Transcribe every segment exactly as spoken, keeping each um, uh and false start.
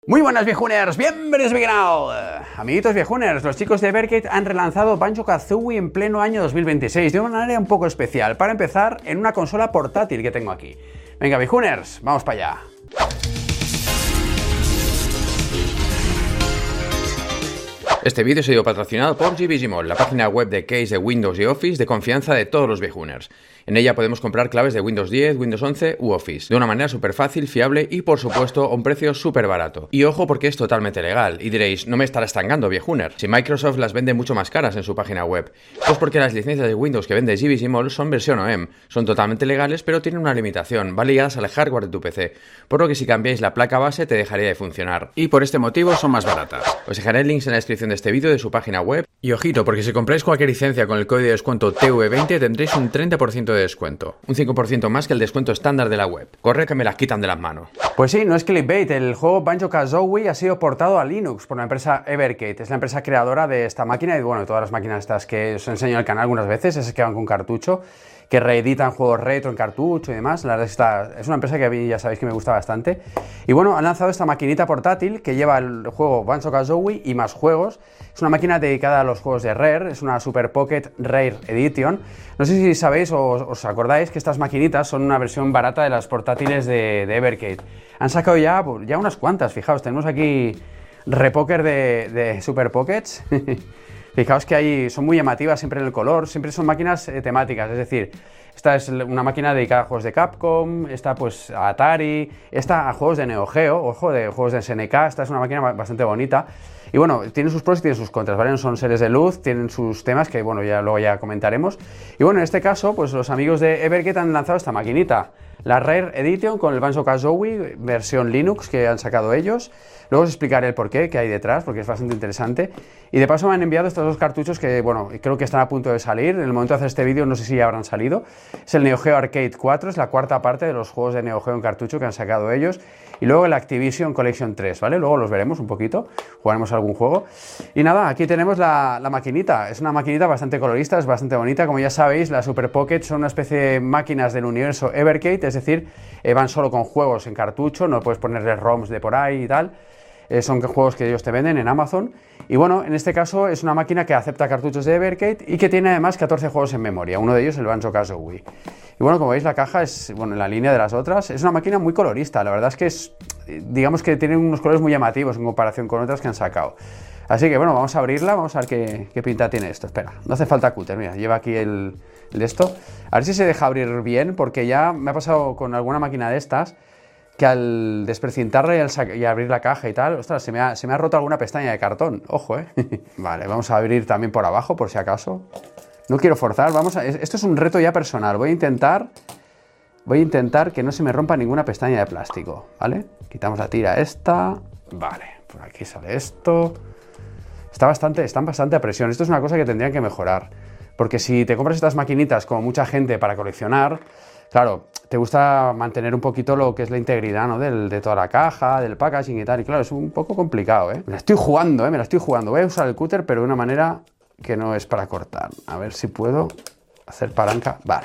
Muy buenas viejuners, bienvenidos a mi canal. Amiguitos viejuners, los chicos de Evergate han relanzado Banjo-Kazooie en pleno año dos mil veintiséis de una manera un poco especial, para empezar en una consola portátil que tengo aquí. Venga viejuners, vamos para allá. Este vídeo ha sido patrocinado por GBGMod, la página web de case de Windows y Office de confianza de todos los viejuners. En ella podemos comprar claves de Windows diez, Windows once u Office, de una manera súper fácil, fiable y por supuesto a un precio súper barato. Y ojo porque es totalmente legal, y diréis, no me estará estangando viejuner, si Microsoft las vende mucho más caras en su página web. Pues porque las licencias de Windows que vende GBGMod son versión O E M, son totalmente legales pero tienen una limitación, van ligadas al hardware de tu P C, por lo que si cambiáis la placa base te dejaría de funcionar. Y por este motivo son más baratas. Os dejaré links en la descripción de este vídeo de su página web. Y ojito, porque si compráis cualquier licencia con el código de descuento T V veinte tendréis un treinta por ciento de descuento, un cinco por ciento más que el descuento estándar de la web. Corre que me las quitan de las manos. Pues sí, no es clickbait, el juego Banjo-Kazooie ha sido portado a Linux por la empresa Evergate, es la empresa creadora de esta máquina y bueno, de todas las máquinas estas que os enseño en el canal algunas veces, esas que van con cartucho, que reeditan juegos retro en cartucho y demás. La verdad es que está, es una empresa que a mí ya sabéis que me gusta bastante. Y bueno, han lanzado esta maquinita portátil que lleva el juego Banjo-Kazooie y más juegos. Es una máquina dedicada a los juegos de Rare, es una Super Pocket Rare Edition. No sé si sabéis o os acordáis que estas maquinitas son una versión barata de las portátiles de, de Evergate. Han sacado ya, ya unas cuantas, fijaos, tenemos aquí Repoker de, de Super Pockets. Fijaos que hay, son muy llamativas siempre en el color, siempre son máquinas eh, temáticas, es decir, esta es una máquina dedicada a juegos de Capcom, esta pues a Atari, esta a juegos de Neo Geo, ojo, de juegos de S N K, esta es una máquina bastante bonita. Y bueno, tiene sus pros y tiene sus contras, ¿vale? No son seres de luz, tienen sus temas que, bueno, ya luego ya comentaremos. Y bueno, en este caso, pues los amigos de Evergate han lanzado esta maquinita, la Rare Edition con el Banjo-Kazooie, versión Linux que han sacado ellos. Luego os explicaré el porqué, que hay detrás, porque es bastante interesante. Y de paso me han enviado estos dos cartuchos que, bueno, creo que están a punto de salir. En el momento de hacer este vídeo no sé si ya habrán salido. Es el Neo Geo Arcade cuatro, es la cuarta parte de los juegos de Neo Geo en cartucho que han sacado ellos. Y luego el Activision Collection tres, ¿vale? Luego los veremos un poquito, jugaremos algún juego. Y nada, aquí tenemos la, la maquinita. Es una maquinita bastante colorista, es bastante bonita. Como ya sabéis, las Super Pocket son una especie de máquinas del universo Evergate, es decir, eh, van solo con juegos en cartucho, no puedes ponerles ROMs de por ahí y tal. Eh, son juegos que ellos te venden en Amazon. Y bueno, en este caso es una máquina que acepta cartuchos de Evergate y que tiene además catorce juegos en memoria, uno de ellos el Banjo-Kazooie. Y bueno, como veis la caja es, bueno, en la línea de las otras, es una máquina muy colorista, la verdad es que es, digamos que tiene unos colores muy llamativos en comparación con otras que han sacado. Así que bueno, vamos a abrirla, vamos a ver qué, qué pinta tiene esto. Espera, no hace falta cúter, mira, lleva aquí el, el de esto. A ver si se deja abrir bien, porque ya me ha pasado con alguna máquina de estas, que al desprecintarla y, al y abrir la caja y tal, ostras, se me, ha, se me ha roto alguna pestaña de cartón, ojo, eh. Vale, vamos a abrir también por abajo, por si acaso. No quiero forzar, vamos a... Esto es un reto ya personal, voy a intentar... Voy a intentar que no se me rompa ninguna pestaña de plástico, ¿vale? Quitamos la tira esta, vale, por aquí sale esto... Está bastante, están bastante a presión, esto es una cosa que tendrían que mejorar, porque si te compras estas maquinitas como mucha gente para coleccionar, claro, te gusta mantener un poquito lo que es la integridad, ¿no? Del, de toda la caja, del packaging y tal, y claro, es un poco complicado, ¿eh? Me la estoy jugando, ¿eh? Me la estoy jugando, voy a usar el cúter, pero de una manera que no es para cortar, a ver si puedo hacer palanca, vale.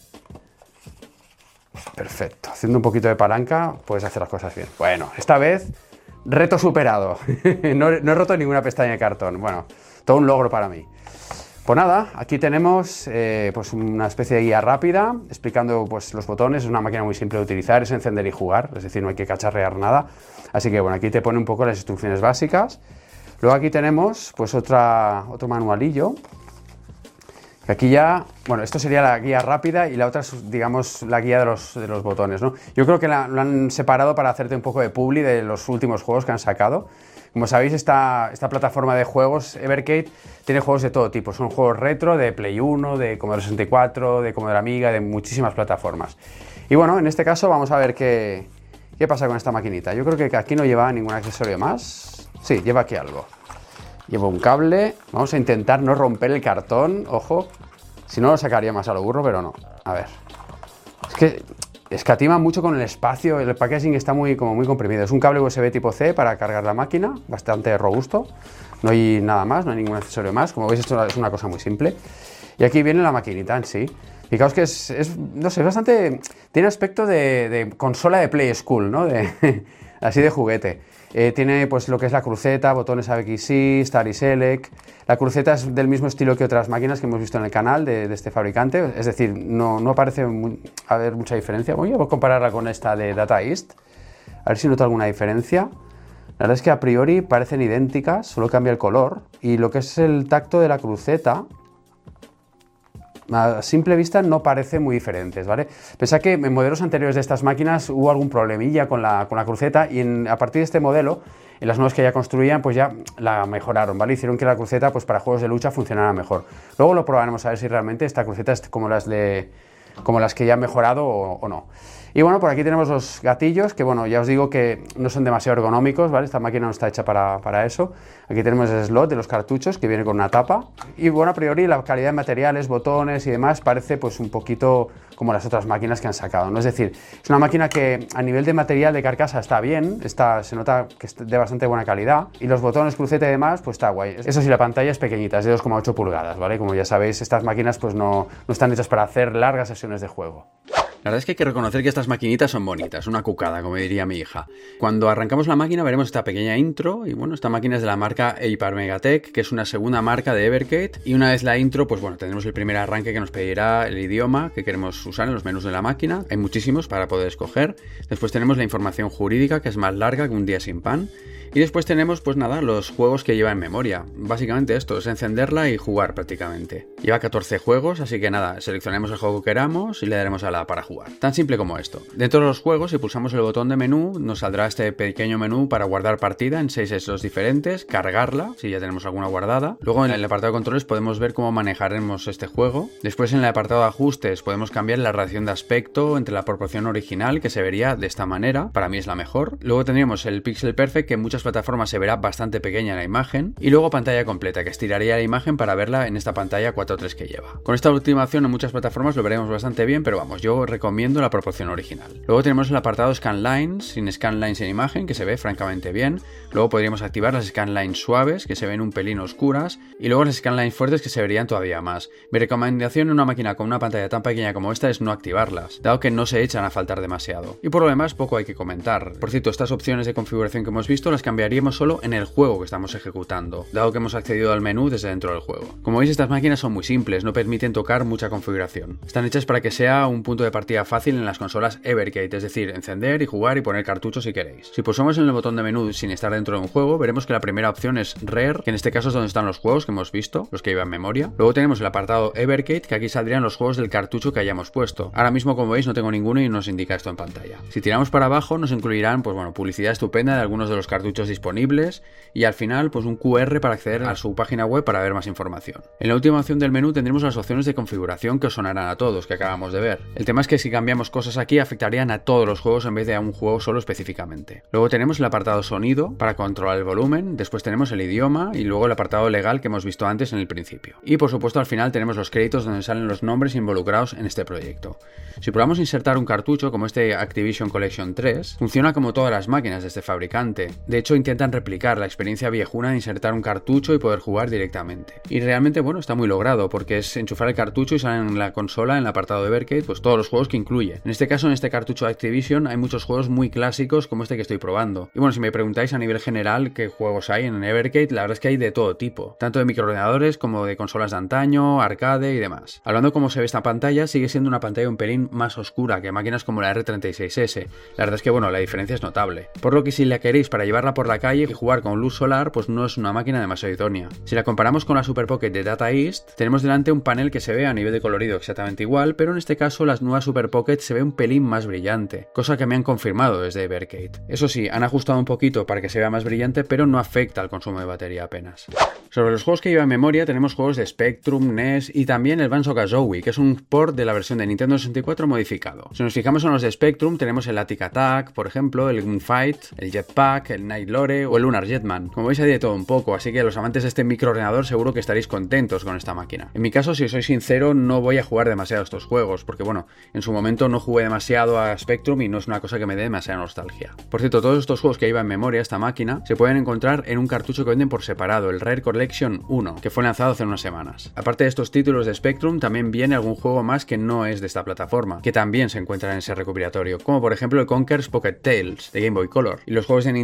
Perfecto, haciendo un poquito de palanca puedes hacer las cosas bien. Bueno, esta vez... Reto superado, no, no he roto ninguna pestaña de cartón, bueno, todo un logro para mí. Pues nada, aquí tenemos eh, pues una especie de guía rápida explicando pues, los botones, es una máquina muy simple de utilizar, es encender y jugar, es decir, no hay que cacharrear nada. Así que bueno, aquí te pone un poco las instrucciones básicas. Luego aquí tenemos pues otra, otro manualillo. Aquí ya, bueno, esto sería la guía rápida y la otra es, digamos, la guía de los, de los botones, ¿no? Yo creo que la, lo han separado para hacerte un poco de publi de los últimos juegos que han sacado. Como sabéis, esta, esta plataforma de juegos, Evergate, tiene juegos de todo tipo. Son juegos retro, de Play uno, de Commodore sesenta y cuatro, de Commodore Amiga, de muchísimas plataformas. Y bueno, en este caso vamos a ver qué, qué pasa con esta maquinita. Yo creo que aquí no lleva ningún accesorio más. Sí, lleva aquí algo. Llevo un cable, vamos a intentar no romper el cartón, ojo, si no lo sacaría más a lo burro, pero no, a ver, es que escatima mucho con el espacio, el packaging está muy, como muy comprimido, es un cable U S B tipo C para cargar la máquina, bastante robusto, no hay nada más, no hay ningún accesorio más, como veis esto es una cosa muy simple, y aquí viene la maquinita en sí. Fijaos que es, es no sé, es bastante, tiene aspecto de, de consola de Play School, ¿no? De, así de juguete. Eh, tiene pues lo que es la cruceta, botones A X Y, Start y Select. La cruceta es del mismo estilo que otras máquinas que hemos visto en el canal de, de este fabricante, es decir, no, no parece muy, haber mucha diferencia. Voy a compararla con esta de Data East, a ver si noto alguna diferencia. La verdad es que a priori parecen idénticas, solo cambia el color. Y lo que es el tacto de la cruceta, a simple vista no parece muy diferentes, ¿vale? Pensad que en modelos anteriores de estas máquinas hubo algún problemilla con la, con la cruceta y en, a partir de este modelo, en las nuevas que ya construían, pues ya la mejoraron, ¿vale? Hicieron que la cruceta, pues para juegos de lucha funcionara mejor. Luego lo probaremos a ver si realmente esta cruceta es como las, de, como las que ya han mejorado o, o no. Y bueno, por aquí tenemos los gatillos, que bueno, ya os digo que no son demasiado ergonómicos, ¿vale? Esta máquina no está hecha para, para eso. Aquí tenemos el slot de los cartuchos, que viene con una tapa. Y bueno, a priori la calidad de materiales, botones y demás parece pues un poquito como las otras máquinas que han sacado, ¿no? Es decir, es una máquina que a nivel de material de carcasa está bien, está, se nota que es de bastante buena calidad. Y los botones, cruceta y demás, pues está guay. Eso sí, la pantalla es pequeñita, es de dos coma ocho pulgadas, ¿vale? Como ya sabéis, estas máquinas pues no, no están hechas para hacer largas sesiones de juego. La verdad es que hay que reconocer que estas maquinitas son bonitas, una cucada, como diría mi hija. Cuando arrancamos la máquina veremos esta pequeña intro, y bueno, esta máquina es de la marca Hypermegatech, que es una segunda marca de Evercade, y una vez la intro, pues bueno, tendremos el primer arranque que nos pedirá el idioma que queremos usar en los menús de la máquina, hay muchísimos para poder escoger. Después tenemos la información jurídica, que es más larga que un día sin pan. Y después tenemos, pues nada, los juegos que lleva en memoria. Básicamente esto, es encenderla y jugar prácticamente. Lleva catorce juegos, así que nada, seleccionaremos el juego que queramos y le daremos a la para jugar. Tan simple como esto. Dentro de los juegos, si pulsamos el botón de menú, nos saldrá este pequeño menú para guardar partida en seis slots diferentes, cargarla, si ya tenemos alguna guardada. Luego en el apartado de controles podemos ver cómo manejaremos este juego. Después en el apartado de ajustes podemos cambiar la relación de aspecto entre la proporción original, que se vería de esta manera. Para mí es la mejor. Luego tendríamos el Pixel Perfect, que en muchas plataformas se verá bastante pequeña en la imagen, y luego pantalla completa, que estiraría la imagen para verla en esta pantalla cuatro tres que lleva. Con esta última opción en muchas plataformas lo veremos bastante bien, pero vamos, yo recomiendo la proporción original. Luego tenemos el apartado Scanlines, sin Scanlines en imagen, que se ve francamente bien. Luego podríamos activar las Scanlines suaves, que se ven un pelín oscuras, y luego las Scanlines fuertes, que se verían todavía más. Mi recomendación en una máquina con una pantalla tan pequeña como esta es no activarlas, dado que no se echan a faltar demasiado. Y por lo demás poco hay que comentar. Por cierto, estas opciones de configuración que hemos visto las cambiaríamos solo en el juego que estamos ejecutando, dado que hemos accedido al menú desde dentro del juego. Como veis, estas máquinas son muy simples, no permiten tocar mucha configuración. Están hechas para que sea un punto de partida fácil en las consolas Evercade, es decir, encender y jugar y poner cartuchos si queréis. Si pulsamos en el botón de menú sin estar dentro de un juego, veremos que la primera opción es Rare, que en este caso es donde están los juegos que hemos visto, los que llevan memoria. Luego tenemos el apartado Evercade, que aquí saldrían los juegos del cartucho que hayamos puesto. Ahora mismo, como veis, no tengo ninguno y nos indica esto en pantalla. Si tiramos para abajo, nos incluirán, pues bueno, publicidad estupenda de algunos de los cartuchos disponibles, y al final pues un Q R para acceder a su página web para ver más información. En la última opción del menú tendremos las opciones de configuración que os sonarán a todos, que acabamos de ver. El tema es que si cambiamos cosas aquí afectarían a todos los juegos en vez de a un juego solo específicamente. Luego tenemos el apartado sonido para controlar el volumen, después tenemos el idioma y luego el apartado legal que hemos visto antes en el principio. Y por supuesto al final tenemos los créditos donde salen los nombres involucrados en este proyecto. Si probamos insertar un cartucho como este Activision Collection tres, funciona como todas las máquinas de este fabricante. De hecho intentan replicar la experiencia viejuna de insertar un cartucho y poder jugar directamente. Y realmente, bueno, está muy logrado porque es enchufar el cartucho y salen en la consola, en el apartado de Evercade, pues todos los juegos que incluye. En este caso, en este cartucho de Activision hay muchos juegos muy clásicos como este que estoy probando. Y bueno, si me preguntáis a nivel general qué juegos hay en Evercade, la verdad es que hay de todo tipo, tanto de microordenadores como de consolas de antaño, arcade y demás. Hablando de cómo se ve esta pantalla, sigue siendo una pantalla un pelín más oscura que máquinas como la R treinta y seis ese. La verdad es que, bueno, la diferencia es notable. Por lo que si la queréis para llevarla por la calle y jugar con luz solar, pues no es una máquina demasiado idónea. Si la comparamos con la Super Pocket de Data East, tenemos delante un panel que se ve a nivel de colorido exactamente igual, pero en este caso las nuevas Super Pocket se ve un pelín más brillante, cosa que me han confirmado desde Evercade. Eso sí, han ajustado un poquito para que se vea más brillante, pero no afecta al consumo de batería apenas. Sobre los juegos que lleva en memoria tenemos juegos de Spectrum, N E S y también el Banjo-Kazooie, que es un port de la versión de Nintendo sesenta y cuatro modificado. Si nos fijamos en los de Spectrum, tenemos el Attic Attack, por ejemplo, el Gunfight, el Jetpack, el Night Lore o el Lunar Jetman. Como veis hay de todo un poco, así que los amantes de este microordenador seguro que estaréis contentos con esta máquina. En mi caso, si soy sincero, no voy a jugar demasiado a estos juegos, porque bueno, en su momento no jugué demasiado a Spectrum y no es una cosa que me dé demasiada nostalgia. Por cierto, todos estos juegos que lleva en memoria esta máquina se pueden encontrar en un cartucho que venden por separado, el Rare Collection uno, que fue lanzado hace unas semanas. Aparte de estos títulos de Spectrum, también viene algún juego más que no es de esta plataforma, que también se encuentra en ese recopilatorio, como por ejemplo el Conker's Pocket Tales de Game Boy Color. Y los juegos de Nintendo N E S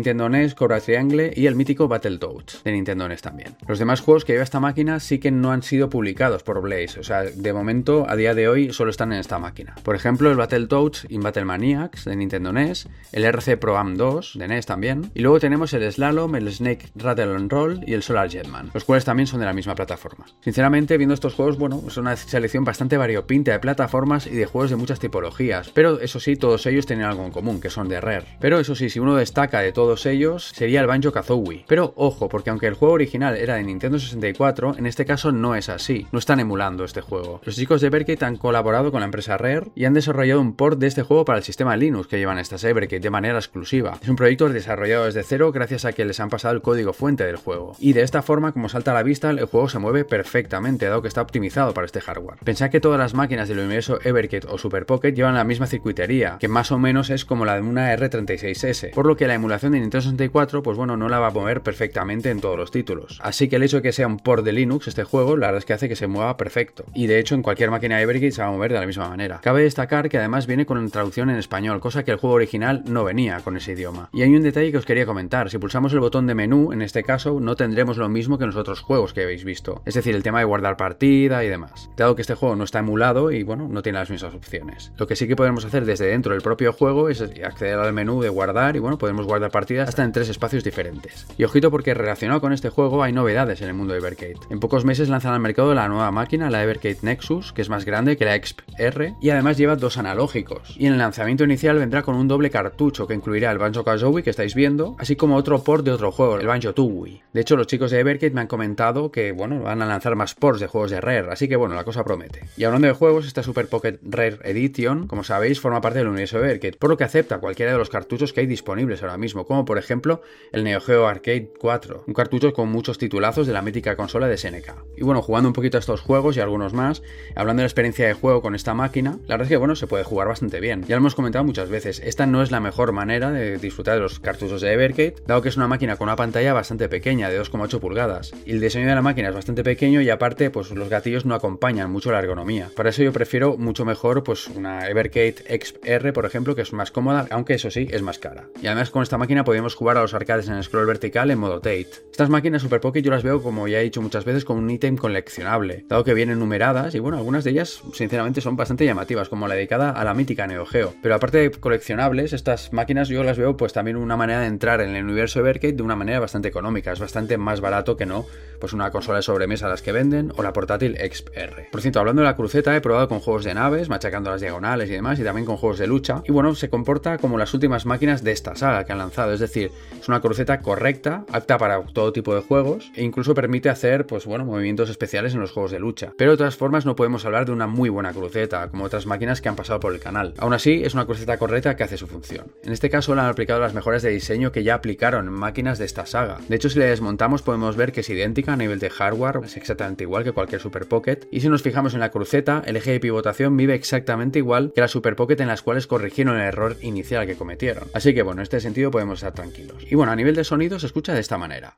Tennis, Cobra Triangle y el mítico Battletoads de Nintendo N E S también. Los demás juegos que lleva esta máquina sí que no han sido publicados por Blaze, o sea, de momento, a día de hoy, solo están en esta máquina. Por ejemplo, el Battletoads in Battle Maniacs de Nintendo N E S, el R C Pro Am dos de N E S también, y luego tenemos el Slalom, el Snake Rattle and Roll y el Solar Jetman, los cuales también son de la misma plataforma. Sinceramente, viendo estos juegos, bueno, es una selección bastante variopinta de plataformas y de juegos de muchas tipologías, pero eso sí, todos ellos tienen algo en común, que son de Rare. Pero eso sí, si uno destaca de todos ellos, sería el Banjo-Kazooie. Pero ojo, porque aunque el juego original era de Nintendo sesenta y cuatro, en este caso no es así, no están emulando este juego. Los chicos de Evergate han colaborado con la empresa Rare y han desarrollado un port de este juego para el sistema Linux que llevan estas Evergate de manera exclusiva. Es un proyecto desarrollado desde cero gracias a que les han pasado el código fuente del juego. Y de esta forma, como salta a la vista, el juego se mueve perfectamente, dado que está optimizado para este hardware. Pensad que todas las máquinas del universo Evergate o Super Pocket llevan la misma circuitería, que más o menos es como la de una R treinta y seis ese, por lo que la emulación de Nintendo sesenta y cuatro, pues bueno, no la va a mover perfectamente en todos los títulos. Así que el hecho de que sea un port de Linux este juego, la verdad es que hace que se mueva perfecto. Y de hecho, en cualquier máquina de Evergate se va a mover de la misma manera. Cabe destacar que además viene con traducción en español, cosa que el juego original no venía con ese idioma. Y hay un detalle que os quería comentar: si pulsamos el botón de menú, en este caso no tendremos lo mismo que en los otros juegos que habéis visto, es decir, el tema de guardar partida y demás, dado que este juego no está emulado y bueno, no tiene las mismas opciones. Lo que sí que podemos hacer desde dentro del propio juego es acceder al menú de guardar y bueno, podemos guardar partidas hasta en tres espacios diferentes. Y ojito, porque relacionado con este juego hay novedades en el mundo de Evergate. En pocos meses lanzan al mercado la nueva máquina, la Evergate Nexus, que es más grande que la X P R y además lleva dos analógicos. Y en el lanzamiento inicial vendrá con un doble cartucho que incluirá el Banjo-Kazooie que estáis viendo, así como otro port de otro juego, el Banjo-Tooie. De hecho, los chicos de Evergate me han comentado que bueno, van a lanzar más ports de juegos de Rare, así que bueno, la cosa promete. Y hablando de juegos, esta Super Pocket Rare Edition, como sabéis, forma parte del universo de Evergate, por lo que acepta cualquiera de los cartuchos que hay disponibles ahora mismo, como por ejemplo el Neo Geo Arcade cuatro, un cartucho con muchos titulazos de la mítica consola de S N K. Y bueno, jugando un poquito a estos juegos y algunos más, hablando de la experiencia de juego con esta máquina, la verdad es que bueno, se puede jugar bastante bien. Ya lo hemos comentado muchas veces, esta no es la mejor manera de disfrutar de los cartuchos de Evergate, dado que es una máquina con una pantalla bastante pequeña, de dos coma ocho pulgadas, y el diseño de la máquina es bastante pequeño y aparte pues los gatillos no acompañan mucho la ergonomía. Para eso yo prefiero mucho mejor pues una Evergate X P R, por ejemplo, que es más cómoda, aunque eso sí, es más cara. Y además con esta máquina podemos jugar a los arcades en scroll vertical en modo Tate. Estas máquinas Super Pocket yo las veo, como ya he dicho muchas veces, como un ítem coleccionable, dado que vienen numeradas y bueno, algunas de ellas sinceramente son bastante llamativas, como la dedicada a la mítica Neo Geo. Pero aparte de coleccionables, estas máquinas yo las veo pues también una manera de entrar en el universo Evergate de una manera bastante económica, es bastante más barato que no pues una consola de sobremesa a las que venden o la portátil X P R. Por cierto, hablando de la cruceta, he probado con juegos de naves, machacando las diagonales y demás, y también con juegos de lucha, y bueno, se comporta como las últimas máquinas de esta saga que han lanzado, es decir, es una cruceta correcta, apta para todo tipo de juegos, e incluso permite hacer pues bueno, movimientos especiales en los juegos de lucha. Pero de todas formas no podemos hablar de una muy buena cruceta, como otras máquinas que han pasado por el canal. Aún así, es una cruceta correcta que hace su función. En este caso le han aplicado las mejoras de diseño que ya aplicaron en máquinas de esta saga. De hecho, si le desmontamos podemos ver que es idéntica a nivel de hardware, es exactamente igual que cualquier Super Pocket, y si nos fijamos en la cruceta, el eje de pivotación vive exactamente igual que la Super Pocket, en las cuales corrigieron el error inicial que cometieron. Así que bueno, en este sentido podemos estar tranquilos. Y bueno, a nivel de sonido se escucha de esta manera.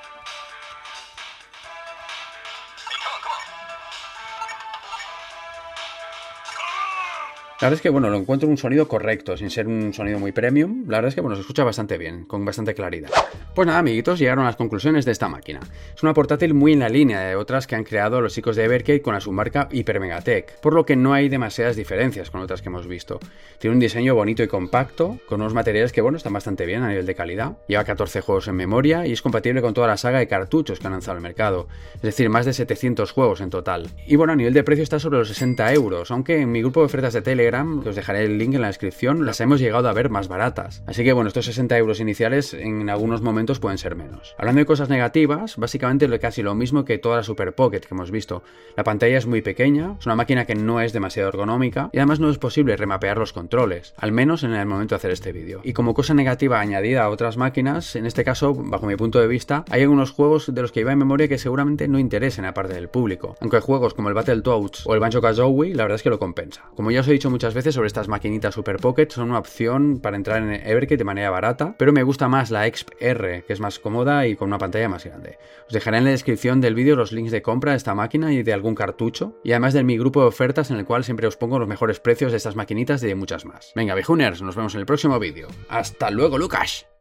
La verdad es que, bueno, lo encuentro un sonido correcto, sin ser un sonido muy premium. La verdad es que, bueno, se escucha bastante bien, con bastante claridad. Pues nada, amiguitos, llegaron a las conclusiones de esta máquina. Es una portátil muy en la línea de otras que han creado los chicos de Evergate con la submarca Hyper Megatech, por lo que no hay demasiadas diferencias con otras que hemos visto. Tiene un diseño bonito y compacto, con unos materiales que, bueno, están bastante bien a nivel de calidad. Lleva catorce juegos en memoria y es compatible con toda la saga de cartuchos que han lanzado al mercado, es decir, más de setecientos juegos en total. Y bueno, a nivel de precio está sobre los sesenta euros, aunque en mi grupo de ofertas de Telegram, que os dejaré el link en la descripción, las hemos llegado a ver más baratas. Así que bueno, estos sesenta euros iniciales en algunos momentos pueden ser menos. Hablando de cosas negativas, básicamente casi lo mismo que toda la Super Pocket que hemos visto. La pantalla es muy pequeña, es una máquina que no es demasiado ergonómica y además no es posible remapear los controles, al menos en el momento de hacer este vídeo. Y como cosa negativa añadida a otras máquinas, en este caso, bajo mi punto de vista, hay algunos juegos de los que iba en memoria que seguramente no interesen a parte del público, aunque juegos como el Battletoads o el Banjo-Kazooie la verdad es que lo compensa. Como ya os he dicho muchas veces sobre estas maquinitas Super Pocket, son una opción para entrar en Evergate de manera barata, pero me gusta más la X P R, que es más cómoda y con una pantalla más grande. Os dejaré en la descripción del vídeo los links de compra de esta máquina y de algún cartucho, y además de mi grupo de ofertas en el cual siempre os pongo los mejores precios de estas maquinitas y de muchas más. Venga, viejuners, nos vemos en el próximo vídeo. ¡Hasta luego, Lucas!